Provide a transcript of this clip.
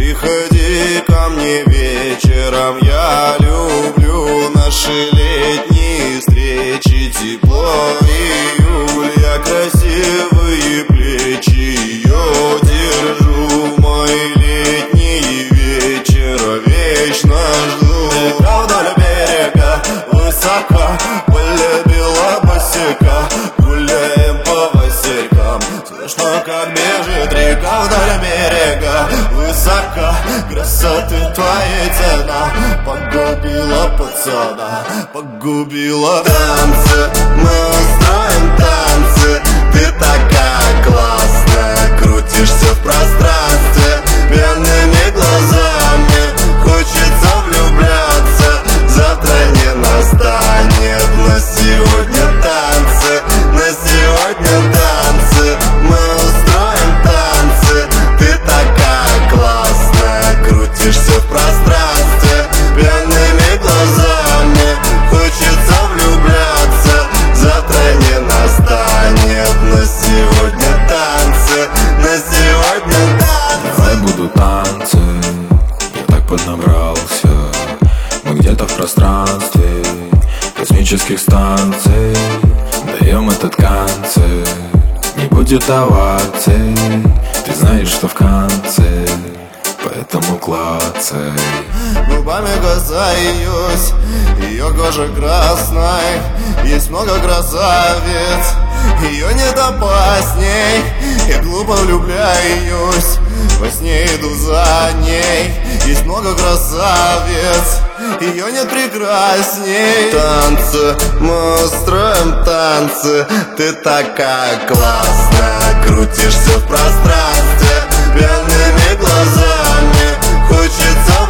Приходи ко мне вечером, я люблю наши летние встречи. Тепло июля, красивые плечи, ее держу. Мой летний вечер вечно жду. Река вдоль берега, высоко, полюбила босика. Гуляем по василькам, слышно, как бежит река вдоль берега. Высоко, красоты твоей цена погубила пацана, погубила. Танцы, мы устроим танцы. Ты такая классная, крутишься в пространстве пьяными глазами. Хочется влюбляться, завтра не настанет. На сегодня танцы, на сегодня танцы. Мы устроим танцы. Ты такая классная, крутишься в пространстве пьяными глазами. Хочется влюбляться, завтра не настанет. На сегодня танцы, на сегодня танцы. Давай будут танцы, я так поднабрался. Мы где-то в пространстве космических станций. Даем этот концерт, не будет оваций. Ты знаешь, что в конце, поэтому клацай. Губами касаюсь ее кожи красной. Есть много красавиц, ее нет опасней. Я глупо влюбляюсь, во сне иду за ней. Есть много красавиц, ее нет прекрасней. Танцы, мы устроим танцы. Ты такая классная, крутишься в пространстве пьяными глазами. Хочется